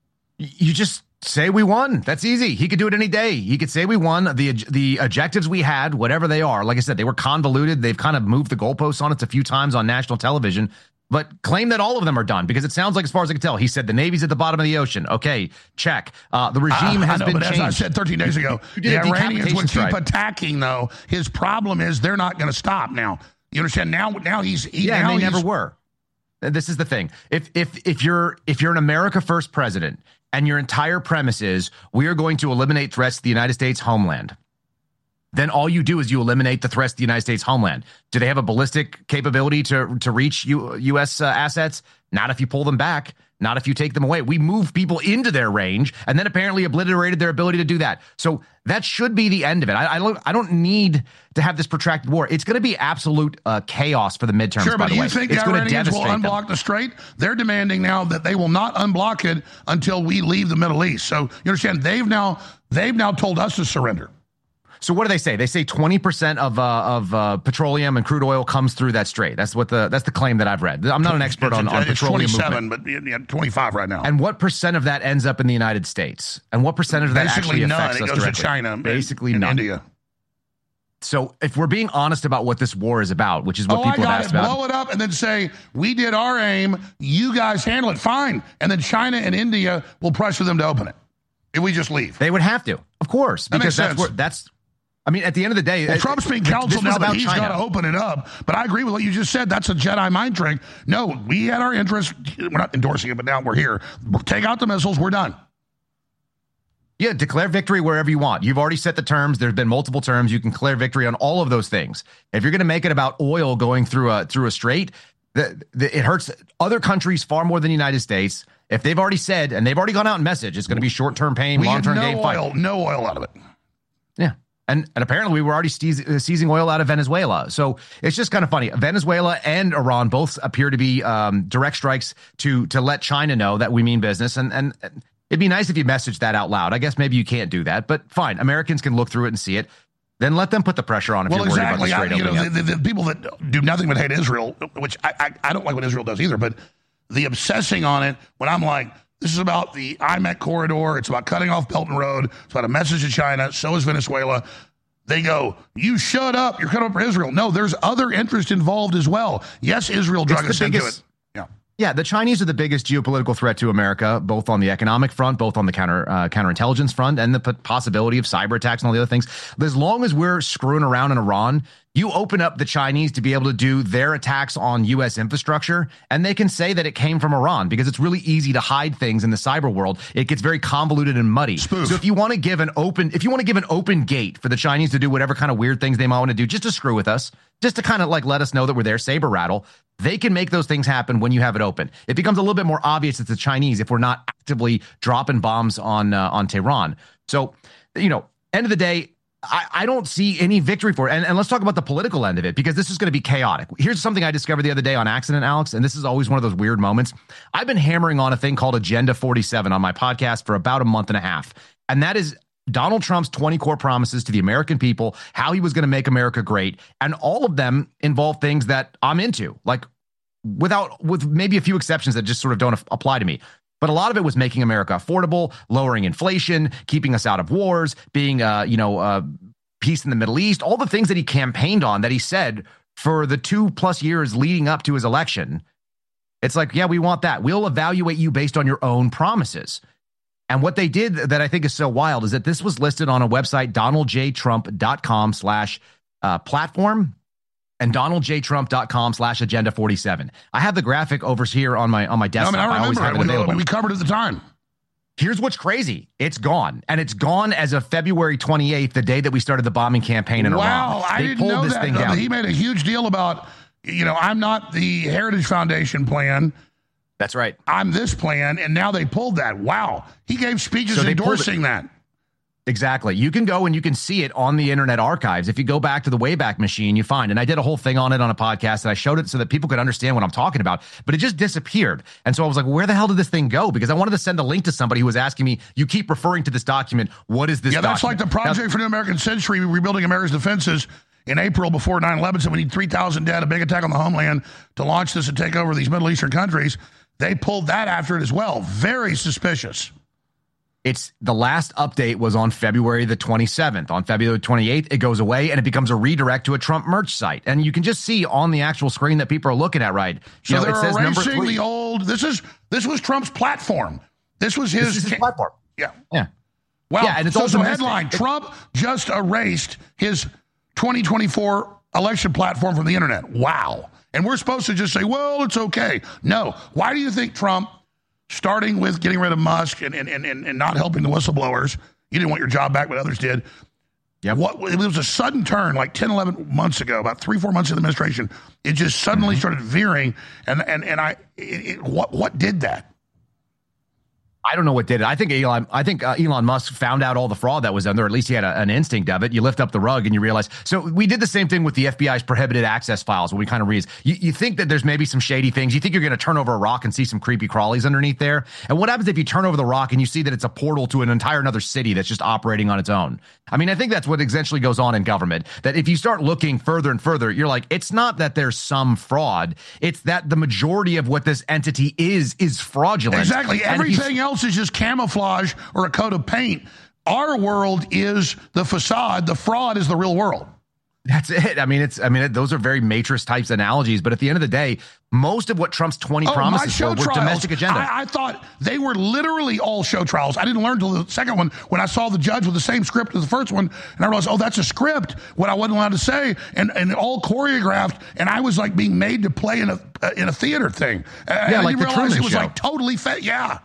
You just say we won. That's easy. He could do it any day. He could say we won. The objectives we had, whatever they are, like I said, they were convoluted. They've kind of moved the goalposts on it a few times on national television. But claim that all of them are done, because it sounds like, as far as I can tell, he said the Navy's at the bottom of the ocean. Okay, check. The regime has been changed. As I said 13 days ago, the Iranians would keep attacking, though. His problem is they're not going to stop now. You understand? Now he's... and they never were. This is the thing. If you're an America First president and your entire premise is we are going to eliminate threats to the United States homeland, then all you do is you eliminate the threats to the United States homeland. Do they have a ballistic capability to reach U.S. assets? Not if you pull them back. Not if you take them away. We moved people into their range and then apparently obliterated their ability to do that. So that should be the end of it. I don't need to have this protracted war. It's going to be absolute chaos for the midterms. Sure, but by the way. You think the Iranians will unblock the strait? They're demanding now that they will not unblock it until we leave the Middle East. So you understand? They've now told us to surrender. So what do they say? They say 20% of petroleum and crude oil comes through that strait. That's the claim that I've read. I'm not an expert on petroleum. It's 27, movement. But 25 right now. And what percent of that ends up in the United States? And what percentage of that actually affects us directly? It goes to China, basically and none. India. So if we're being honest about what this war is about, which is what people have asked about. Blow it up and then say, we did our aim, you guys handle it, fine. And then China and India will pressure them to open it if we just leave. They would have to, of course, because I mean, at the end of the day, well, Trump's being counseled now that he's got to open it up. But I agree with what you just said. That's a Jedi mind trick. No, we had our interest. We're not endorsing it, but now we're here. Take out the missiles. We're done. Yeah, declare victory wherever you want. You've already set the terms. There's been multiple terms. You can declare victory on all of those things. If you're going to make it about oil going through a strait, it hurts other countries far more than the United States. If they've already said, and they've already gone out and messaged, it's going to be short-term pain, long-term gain. No oil out of it. Yeah. And apparently we were already seizing oil out of Venezuela. So it's just kind of funny. Venezuela and Iran both appear to be direct strikes to let China know that we mean business. And it'd be nice if you messaged that out loud. I guess maybe you can't do that, but fine. Americans can look through it and see it. Then let them put the pressure on if you're worried about the strait opening up. The people that do nothing but hate Israel, which I don't like what Israel does either, but the obsessing on it, when I'm like, this is about the IMEC corridor. It's about cutting off Belt and Road. It's about a message to China. So is Venezuela. They go, you shut up. You're cutting up for Israel. No, there's other interest involved as well. Yes, Israel drug us into it. Yeah, the Chinese are the biggest geopolitical threat to America, both on the economic front, both on the counterintelligence front, and the possibility of cyber attacks and all the other things. But as long as we're screwing around in Iran, you open up the Chinese to be able to do their attacks on U.S. infrastructure, and they can say that it came from Iran because it's really easy to hide things in the cyber world. It gets very convoluted and muddy. Spoof. So if you want to give an open gate for the Chinese to do whatever kind of weird things they might want to do, just to screw with us, just to kind of like let us know that we're there, saber rattle, they can make those things happen when you have it open. It becomes a little bit more obvious it's the Chinese if we're not actively dropping bombs on Tehran. So, end of the day, I don't see any victory for it. And let's talk about the political end of it, because this is going to be chaotic. Here's something I discovered the other day on accident, Alex, and this is always one of those weird moments. I've been hammering on a thing called Agenda 47 on my podcast for about a month and a half, and that is Donald Trump's 20 core promises to the American people, how he was going to make America great. And all of them involve things that I'm into, like with maybe a few exceptions that just sort of don't apply to me. But a lot of it was making America affordable, lowering inflation, keeping us out of wars, being, peace in the Middle East, all the things that he campaigned on, that he said for the 2+ years leading up to his election. It's like, yeah, we want that. We'll evaluate you based on your own promises. And what they did that I think is so wild is that this was listed on a website, donaldjtrump.com/platform and donaldjtrump.com/agenda47. I have the graphic over here on my desktop. No, I always have it available. We covered it at the time. Here's what's crazy. It's gone. And it's gone as of February 28th, the day that we started the bombing campaign in Iran. Wow, I didn't know that. Thing down. He made a huge deal about, I'm not the Heritage Foundation plan. That's right. I'm this plan, and now they pulled that. Wow. He gave speeches endorsing that. Exactly. You can go and you can see it on the Internet Archives. If you go back to the Wayback Machine, you find, and I did a whole thing on it on a podcast, and I showed it so that people could understand what I'm talking about, but it just disappeared. And so I was like, where the hell did this thing go? Because I wanted to send a link to somebody who was asking me, you keep referring to this document. What is this document? That's like the Project for the American Century, rebuilding America's defenses in April before 9/11, said we need 3,000 dead, a big attack on the homeland to launch this and take over these Middle Eastern countries. They pulled that after it as well. Very suspicious. It's the last update was on February the 27th. On February 28th, it goes away and it becomes a redirect to a Trump merch site. And you can just see on the actual screen that people are looking at, right? So they're erasing the old. This was Trump's platform. This was his platform. Yeah. Yeah. Well, yeah, and it's also headline: Trump just erased his 2024 election platform from the internet. Wow. And we're supposed to just say, well, it's okay. No. Why do you think Trump, starting with getting rid of Musk and not helping the whistleblowers, you didn't want your job back, but others did. Yeah. It was a sudden turn like 10, 11 months ago, about 3-4 months of the administration. It just suddenly started veering. What did that? I don't know what did it. I think Elon Musk found out all the fraud that was done there. At least he had an instinct of it. You lift up the rug and you realize. So we did the same thing with the FBI's prohibited access files when we kind of read. You think that there's maybe some shady things. You think you're going to turn over a rock and see some creepy crawlies underneath there. And what happens if you turn over the rock and you see that it's a portal to an entire another city that's just operating on its own? I mean, I think that's what essentially goes on in government. That if you start looking further and further, you're like, it's not that there's some fraud. It's that the majority of what this entity is fraudulent. Exactly. Everything else is just camouflage or a coat of paint. Our world is the facade. The fraud is the real world. That's it. I mean, those are very Matrix types analogies. But at the end of the day, most of what Trump's 20 promises were domestic agenda. I thought they were literally all show trials. I didn't learn until the second one when I saw the judge with the same script as the first one, and I realized, that's a script. What I wasn't allowed to say, and all choreographed, and I was like being made to play in a theater thing. Yeah, like the Truman Show. It was like totally Yeah,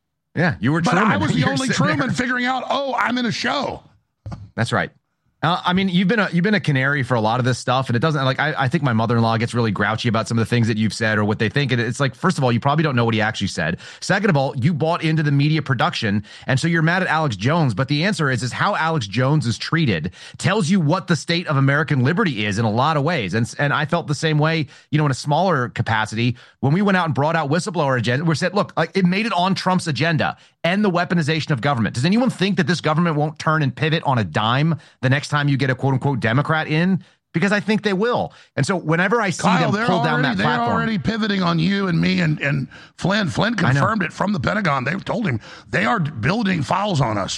you were Truman. But I was the only Truman figuring out, I'm in a show. That's right. I mean, you've been a canary for a lot of this stuff, and it doesn't I think my mother-in-law gets really grouchy about some of the things that you've said or what they think. And it's like, first of all, you probably don't know what he actually said. Second of all, you bought into the media production, and so you're mad at Alex Jones. But the answer is how Alex Jones is treated tells you what the state of American liberty is in a lot of ways. And I felt the same way, in a smaller capacity when we went out and brought out whistleblower agenda. We said, look, it made it on Trump's agenda. End the weaponization of government. Does anyone think that this government won't turn and pivot on a dime the next time you get a quote-unquote Democrat in? Because I think they will. And so whenever I see them pull down that platform... They're already pivoting on you and me and Flynn. Flynn confirmed it from the Pentagon. They've told him they are building files on us.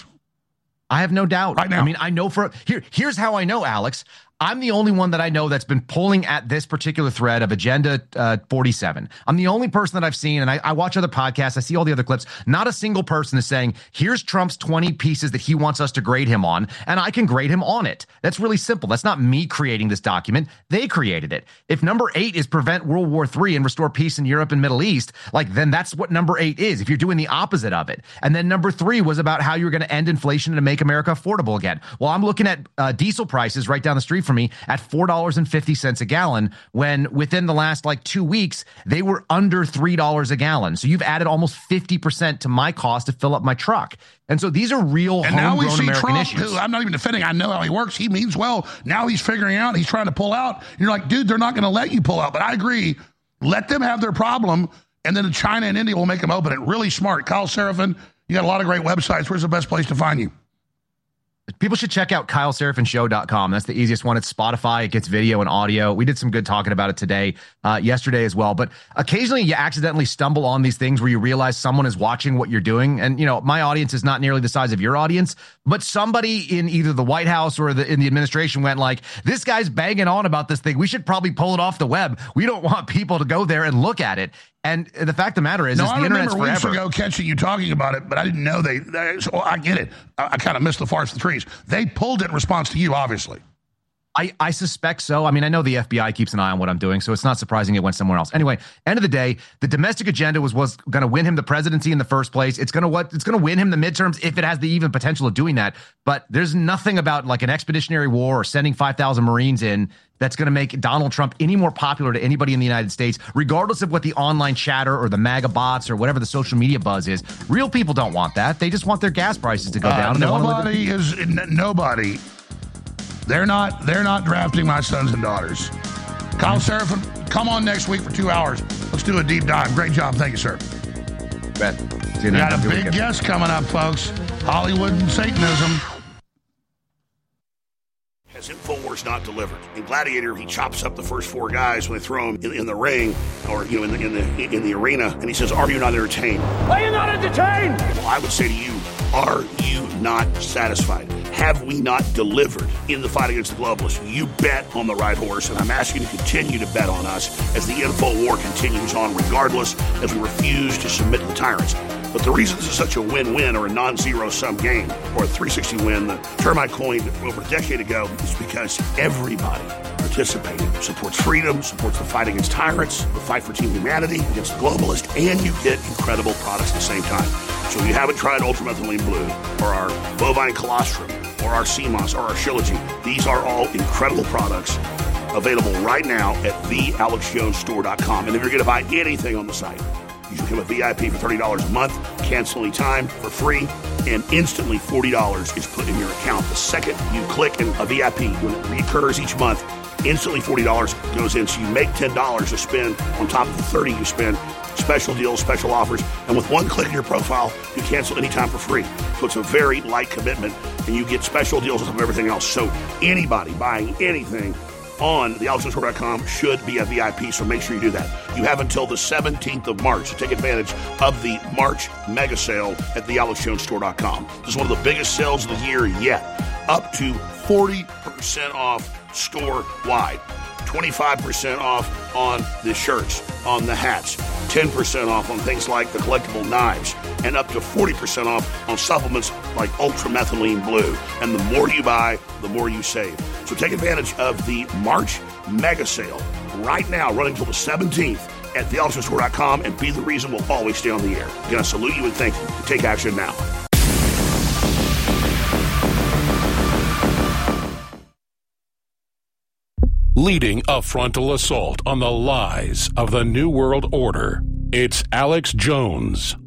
I have no doubt. Right now. I mean, I know here's how I know, Alex. I'm the only one that I know that's been pulling at this particular thread of Agenda 47. I'm the only person that I've seen, and I watch other podcasts. I see all the other clips. Not a single person is saying, here's Trump's 20 pieces that he wants us to grade him on, and I can grade him on it. That's really simple. That's not me creating this document. They created it. If number 8 is prevent World War III and restore peace in Europe and Middle East, then that's what number 8 is, if you're doing the opposite of it. And then number 3 was about how you're going to end inflation and make America affordable again. Well, I'm looking at diesel prices right down the street from me at $4.50 a gallon, when within the last 2 weeks, they were under $3 a gallon. So you've added almost 50% to my cost to fill up my truck. And so these are real homegrown American Trump, issues. Who I'm not even defending. I know how he works. He means well. Now he's figuring out. He's trying to pull out. You're like, dude, they're not going to let you pull out. But I agree. Let them have their problem, and then China and India will make them open it. Really smart. Kyle Seraphin, you got a lot of great websites. Where's the best place to find you? People should check out KyleSerafinShow.com. That's the easiest one. It's Spotify. It gets video and audio. We did some good talking about it today, yesterday as well. But occasionally you accidentally stumble on these things where you realize someone is watching what you're doing. And, my audience is not nearly the size of your audience, but somebody in either the White House or in the administration went this guy's banging on about this thing. We should probably pull it off the web. We don't want people to go there and look at it. And the fact of the matter is, the internet's forever. I remember weeks ago catching you talking about it, but I didn't know so I get it. I kind of missed the forest of the trees. They pulled it in response to you, obviously. I suspect so. I mean, I know the FBI keeps an eye on what I'm doing, so it's not surprising it went somewhere else. Anyway, end of the day, the domestic agenda was going to win him the presidency in the first place. It's going to win him the midterms if it has the even potential of doing that. But there's nothing about an expeditionary war or sending 5,000 Marines in that's going to make Donald Trump any more popular to anybody in the United States, regardless of what the online chatter or the MAGA bots or whatever the social media buzz is. Real people don't want that. They just want their gas prices to go down. Nobody. They're not drafting my sons and daughters. Kyle Seraphin, come on next week for 2 hours. Let's do a deep dive. Great job. Thank you, sir. Bet. We got a big guest coming up, folks. Hollywood and Satanism. Has InfoWars not delivered? In Gladiator, he chops up the first 4 guys when they throw him in the ring or in the arena, and he says, "Are you not entertained? Are you not entertained?" Well, I would say to you, are you not satisfied? Have we not delivered in the fight against the globalists? You bet on the right horse, and I'm asking you to continue to bet on us as the info war continues on, regardless, as we refuse to submit to the tyrants. But the reason this is such a win-win or a non-zero-sum game or a 360 win, the term I coined over a decade ago, is because everybody participated, supports freedom, supports the fight against tyrants, the fight for team humanity against the globalists, and you get incredible products at the same time. So if you haven't tried Ultramethylene Blue or our Bovine Colostrum or our CMOS or our Shilajit, these are all incredible products available right now at thealexjonesstore.com. And if you're going to buy anything on the site, you should become a VIP for $30 a month, cancel anytime for free, and instantly $40 is put in your account. The second you click in a VIP, when it recurs each month, instantly $40 goes in. So you make $10 to spend on top of the $30 you spend. Special deals, special offers, and with one click in your profile, you cancel anytime for free. So it's a very light commitment, and you get special deals on top of everything else. So anybody buying anything on thealexjonesstore.com should be a VIP, so make sure you do that. You have until the 17th of March to take advantage of the March mega sale at thealexjonesstore.com. This is one of the biggest sales of the year yet. Up to 40% off store-wide. 25% off on the shirts, on the hats, 10% off on things like the collectible knives, and up to 40% off on supplements like Ultramethylene Blue. And the more you buy, the more you save. So take advantage of the March mega sale right now, running until the 17th at thealexstore.com, and be the reason we'll always stay on the air. Again, I salute you and thank you. Take action now. Leading a frontal assault on the lies of the New World Order, it's Alex Jones.